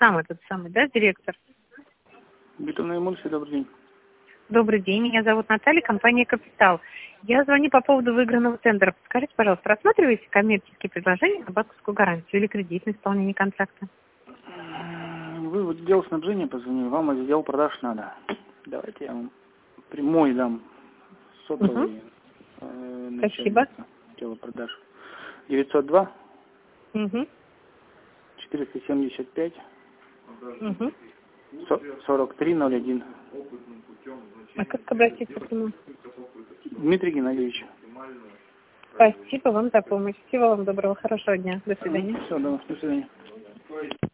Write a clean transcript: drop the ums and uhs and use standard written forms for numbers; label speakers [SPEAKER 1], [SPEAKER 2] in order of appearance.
[SPEAKER 1] тот самый, да, директор?
[SPEAKER 2] Битумная эмульсия, добрый день.
[SPEAKER 1] Добрый день, меня зовут Наталья, компания «Капитал». Я звоню по поводу выигранного тендера. Подскажите, пожалуйста, рассматриваете коммерческие предложения на банковскую гарантию или кредитное исполнение контракта?
[SPEAKER 2] Вы в отдел снабжения позвонили, вам отдел продаж надо. Давайте я вам прямой дам сотовый
[SPEAKER 1] Спасибо.
[SPEAKER 2] отдела продаж. 902
[SPEAKER 1] Угу.
[SPEAKER 2] 475
[SPEAKER 1] Угу.
[SPEAKER 2] 4301.
[SPEAKER 1] А как обратиться к нему?
[SPEAKER 2] Дмитрий Геннадьевич.
[SPEAKER 1] Спасибо вам за помощь. Всего вам доброго, хорошего дня. До свидания.
[SPEAKER 2] Все, до свидания.